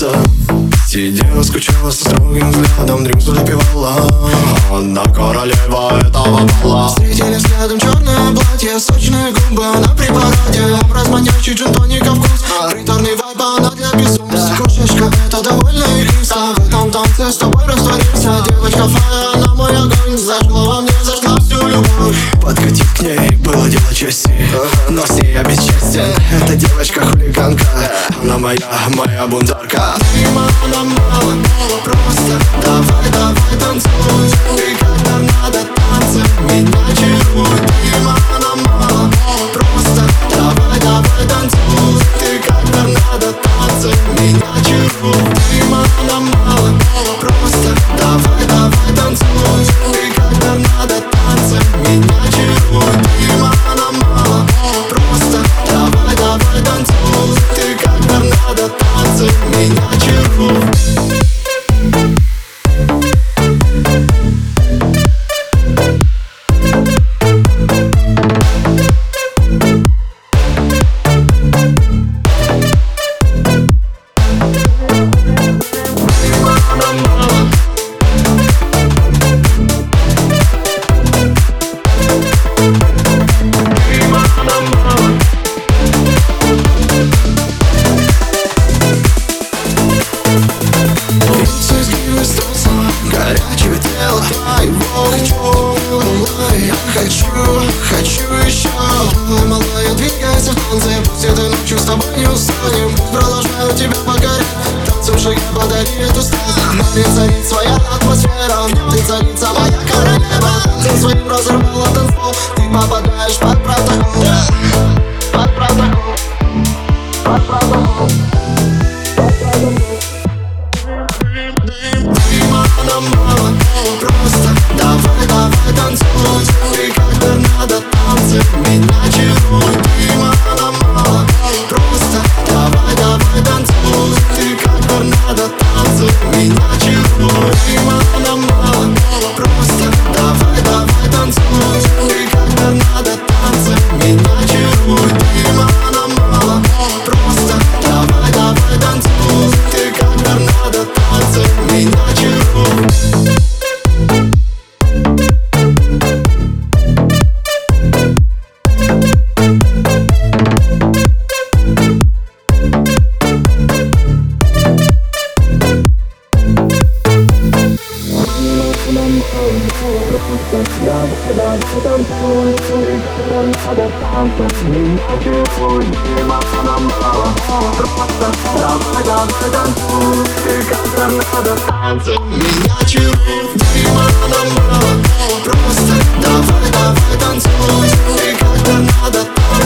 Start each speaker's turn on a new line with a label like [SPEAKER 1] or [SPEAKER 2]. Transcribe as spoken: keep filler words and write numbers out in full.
[SPEAKER 1] сердце. Сидела, скучала со строгим взглядом, дринкс допивала. Она королева этого бала. Встретили взглядом черное платье, сочные губы, она при параде. Образ манящий, джин-тоника вкус, приторный вайб, она для безумств. Кошечка, это довольно ириса. В этом танце с тобой растворился. Девочка фая, она мой огонь. Зажгла во мне, зажгла всю любовь. Подкатить к ней было дело чести, но с ней я бесчестен. Эта девочка хулиганка, она моя, моя бунтарка. Ты мало, мало, просто давай, давай танцуй. Ты как торнадо танцем меня чаруй. Ты мало, мало, просто давай, давай танцуй. Ты как торнадо танцем меня чаруй. Ты мало, мало, просто давай, давай танцуй. Ты как торнадо танцем меня чаруй. Ты мало, мало, просто давай, давай танцуй. Ты как торнадо танцем меня чаруй. Горячего тела твоего хочу, я хочу, хочу еще. Малая, двигайся в танце, пусть этой ночью с тобой не устанем. Пусть продолжаю тебя покорять, танцем шага подари эту страсть. Нами царит своя атмосфера, ты царица моя королева. Танцем своим разорвала танцпол, ты попадаешь под протокол. Под протокол, под протокол. Мало, просто давай, давай танцуй. Ты как торнадо танцем меня чаруй. Ты мало, мало, просто давай, давай танцуй. Ты как торнадо танцем меня чаруй. Ты мало, мало, просто давай, давай танцуй. Ты как торнадо танцем меня чаруй. Ты мало, мало, просто давай, давай танцуй. Ты как торнадо танцем меня чаруй. Меня чаруй, ты мало, мало, просто давай, давай танцуй. Ты как торнадо танцем.